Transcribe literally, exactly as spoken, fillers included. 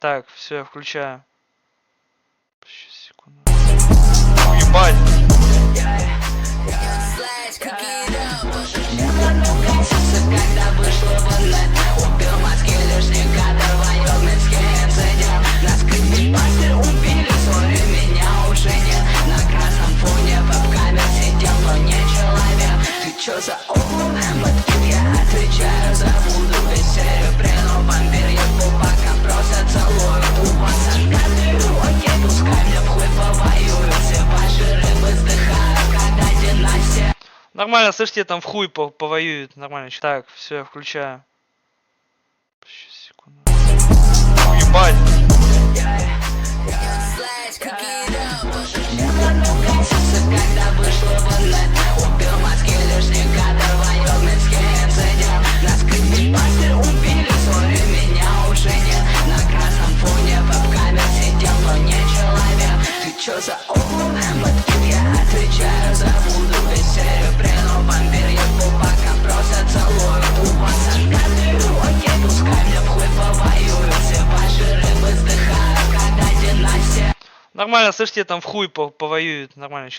Так, все, я включаю. Сейчас, секунду. Ебать! Когда вышло в инет, убил мозги лишних кадров, военный скин сидел. На скрипке пасты убили, сори, меня уже нет. На красном фоне веб-камер сидел, но не человек. Ты чё за угол? Вот я отвечаю за буду весь серебряный вампир. Ебу, пока просто целуют. У вас откаты, окей, пускай мне в хуй повоюют. Все ваши рыбы сдыхают, когда династия. Нормально, слышите, там в хуй по повоюют. Нормально. Так, все, я включаю. Сейчас, секунду. Ебать! Когда вышло в инет, убил мозги лишних кадров, военный скин сидел. На скрипке пасты убили, сори, меня уже нет. На красном фоне веб-камер сидел, но не человек. Ты чё за угол? Вот я отвечаю за буду весь серебряный вампир. Ебу, пока просто целуют. У вас откаты, окей, пускай мне в хуй повоюют. Все ваши рыбы сдыхают, когда династия. Нормально, слышите, там в хуй по повоюют. Нормально.